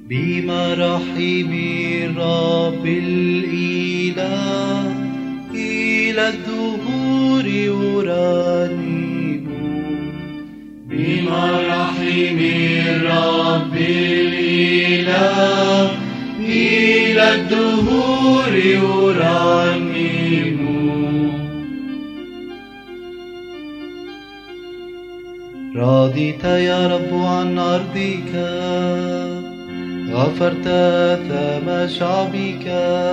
بمراحم الرب الإله إلى الدهور أرنم. بمراحم الرب الإله إلى الدهور أرنم. رضيت يا رب عن أرضك، غفرت آثام شعبك.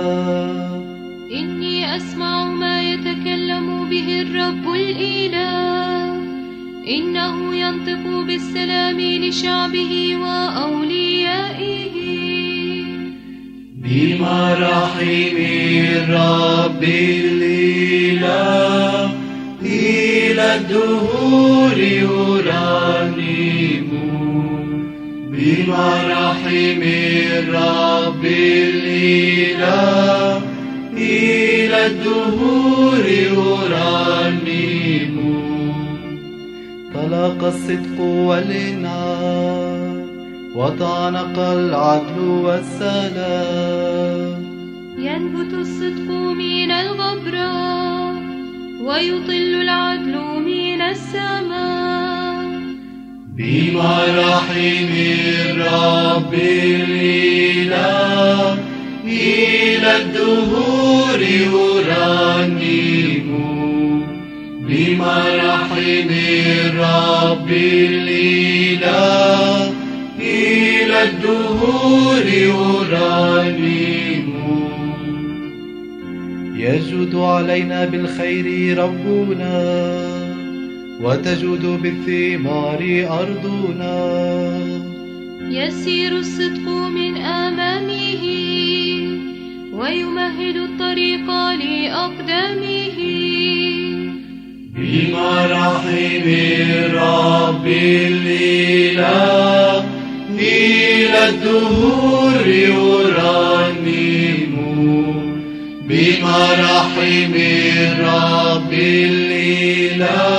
إني أسمع ما يتكلم به الرب الإله، إنه ينطق بالسلام لشعبه وأوليائه. بمراحم الرب الإله إلى الدهور أرنم. بمراحم الرب الإله إلى الدهور أرنم. طلق الصدق والإنعام، وتعنق العدل والسلام. ينبت الصدق من الغبرة، ويطل العدل من السماء. بمراحم الرب الإله إلى الدهور أرنم. بمراحم الرب الإله إلى الدهور أرنم. يجود علينا بالخير ربنا، وتجود بالثمار أرضنا. يسير الصدق من أمامه، ويمهد الطريق لأقدامه. بمراحم الرب الإله إلى الدهور أرنم. بمراحم الرب الإله